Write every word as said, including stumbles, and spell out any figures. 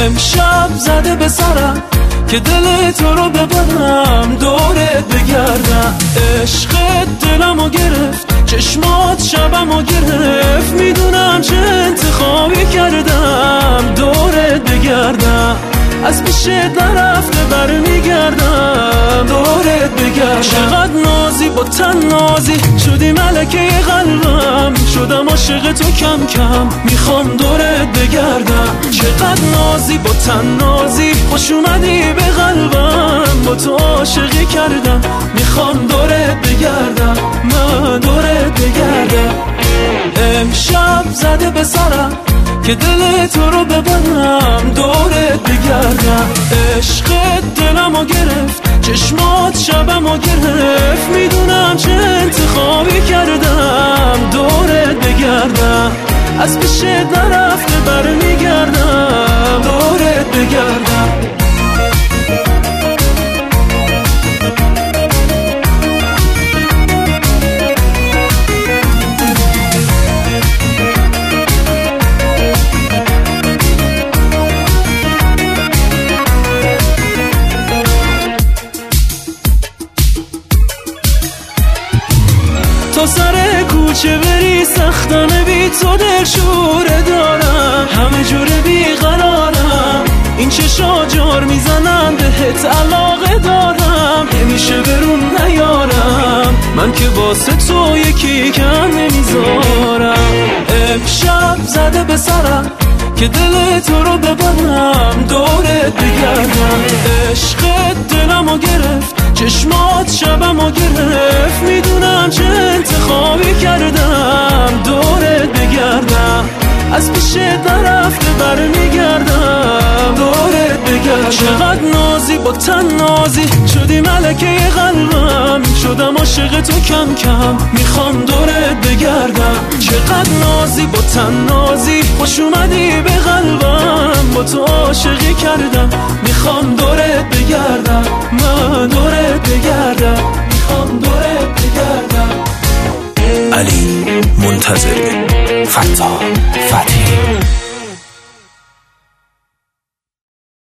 امشب زده به سرم که دل تو رو ببرم، دورت بگردم. عشقت دلمو گرفت، چشمات شبمو گرفت، میدونم چه انتخابی کردم. دورت بگردم، از پیشت نرفته برمیگردم. دورت بگردم. چقدر نازی با تن نازی، شدی ملکه قلبم، شدم عاشق تو کم کم، میخوام دورت بگردم. چقدر نازی با تن نازی، خوش اومدی به قلبم، با تو عاشقی کردم، میخوام دورت بگردم، من دورت بگردم. امشب زده به سرم که دل تو رو ببرم، دورت بگردم. عشقت دلمو گرفت، چشمات شبمو گرفت، میدونم چه انتخابی کردم. دورت بگردم، از پیشت نرفته برمیگردم. دورت بگردم. تا سر کوچه بری سختانه، بی تو دل شوره دارم، همه جوره بی قرارم. این چشا جار میزنن، بهت علاقه دارم، نمیشه برون نیارم، من که واسه تو یکی کم نمیذارم. امشب زده به سرم که دل تو رو ببرم، دورت بگردم. عشقت دلمو گرفت، چشمات شبمو گرفت، میدونم چه انتخابی کردم. دورت بگردم، از پیشت نرفته برمیگردم. دورت بگردم. چقدر نازی با تن نازی، شدی ملکه قلبم، شدم عاشق تو کم کم، میخوام دورت بگردم. چقدر نازی با تن نازی، خوش اومدی به قلبم، با تو عاشقی کردم، میخوام دورت بگردم، من دورت بگردم، میخوام دورت بگردم. علی منتظری، فتا فتحی.